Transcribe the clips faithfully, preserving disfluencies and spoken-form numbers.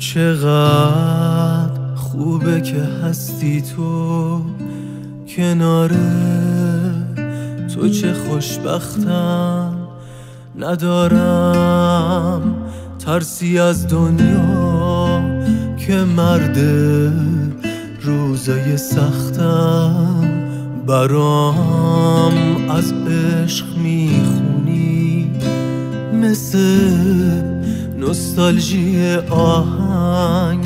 چقدر خوبه که هستی تو کنار تو، چه خوشبختم ندارم ترسی از دنیا که مرد روزای سختم. برام از عشق میخونی مثل نوستالژی آهنگ،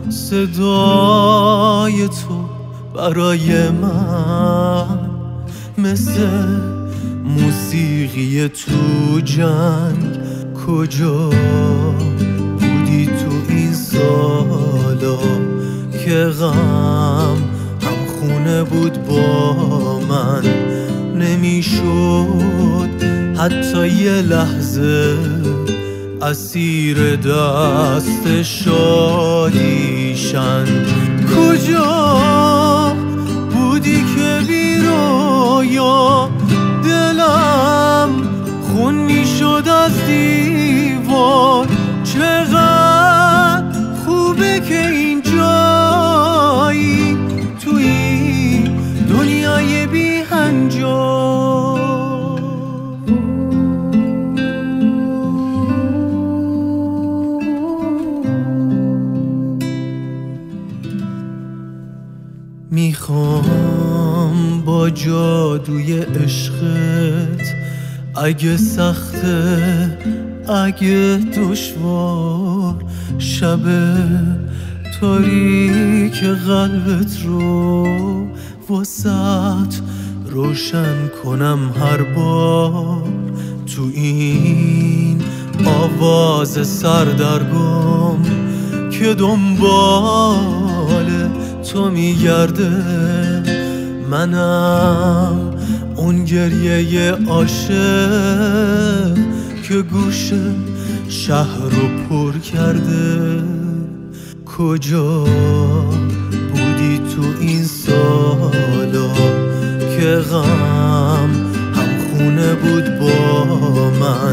صدای تو برای من مثل موسیقی تو جنگ. کجا بودی تو این سالا که غم هم خونه بود با من؟ نمیشد حتی یه لحظه اسیر دست شادیشن. کجا بودی که بی رویا دلم خون میشد از دیوار؟ چقدر خوبه که این جایی توی دنیای بی هنجار. میخوام با جادوی عشقت، اگه سخته اگه دشوار، شب تاریک قلبت رو واسط روشن کنم هر بار. تو این آواز سردرگم که دنبال تو میگرده، منم اون گریه عاشق که گوش شهر رو پر کرده. کجا بودی تو این سالا که غم هم خونه بود با من؟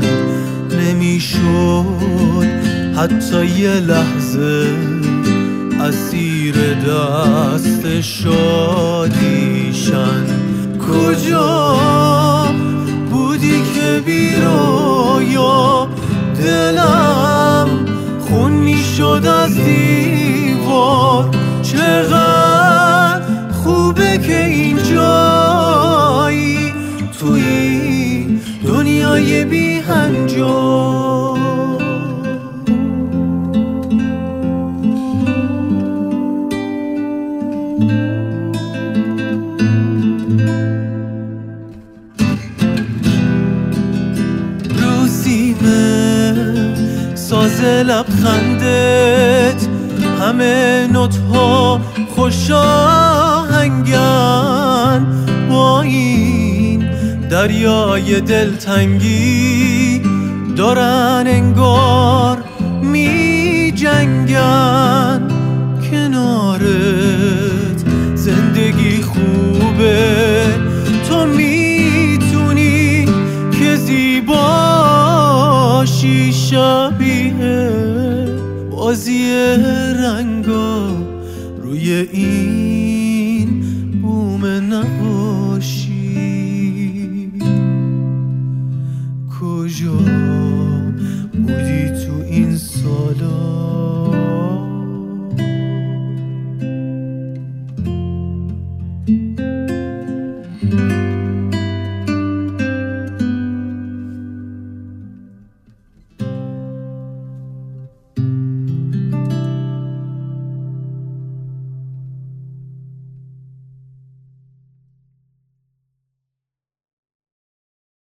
نمیشد حتی یه لحظه اسیر دست شادیشن. کجا بودی که بی رویا دلم خون میشد از دیوار؟ چقدر خوبه که این جایی توی دنیای بی هنجار. ساز لبخندت همه نوت‌ها خوش آهنگن، با این دریای دلتنگی دارن انگار می جنگن. کنارت زندگی خوبه، تو میتونی که زیباشی، شبیه بازی رنگا روی این